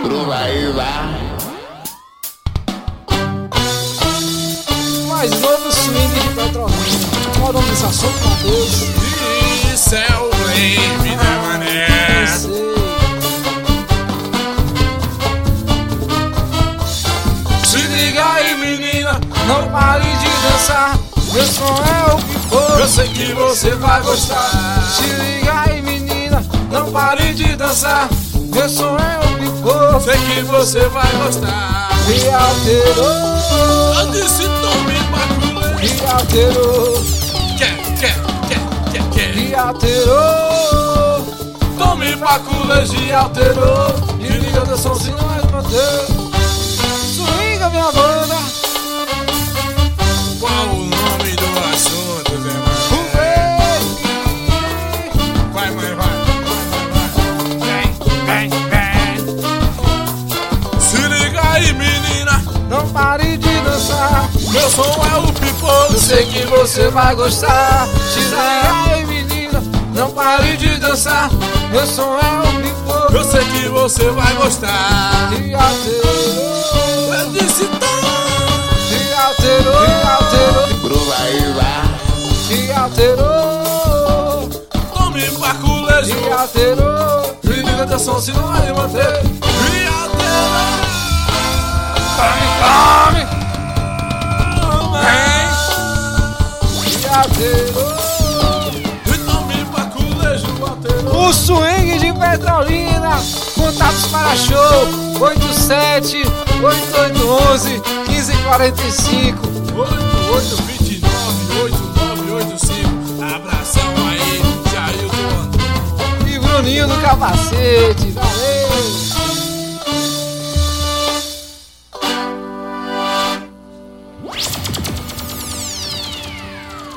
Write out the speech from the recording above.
pro Guaíba. Mais novo swing de Petrolina. Qual o nome desse assunto, Matheus? Isso é o blame da mané. Eu sei. Se liga aí, menina, Não pare de dançar, meu som é o pipoco. eu sei que você vai gostar. Se liga aí, menina, não pare de dançar, meu som é o pipoco. Sei que você vai gostar. E alterou, Eu disse tome bagulho. e alterou, Quer. e alterou. Tome baculejo e alterou. E liga teu som se não é manter. Swinga minha banda, Qual o nome do assunto, Zé o Mané? baby. Vai, mãe, vai. Vem. Se liga aí, menina, Não pare de dançar, meu som é o pipoco. eu sei que você vai gostar. Se liga aí, menina, não pare de dançar, meu som é o pipoco. Eu sei que você vai gostar. E alterou, Eu disse e alterou, e alterou, Pro Guaíba. e alterou, tome baculejo. e alterou. E liga teu som se não vai manter. E alterou. Come, e alterou. E tome baculejo, alterou. O swing de Petrolina, contatos para show 87 8811 1545. 8829 8985. Abração aí, Jailton. E Bruninho no capacete, valeu!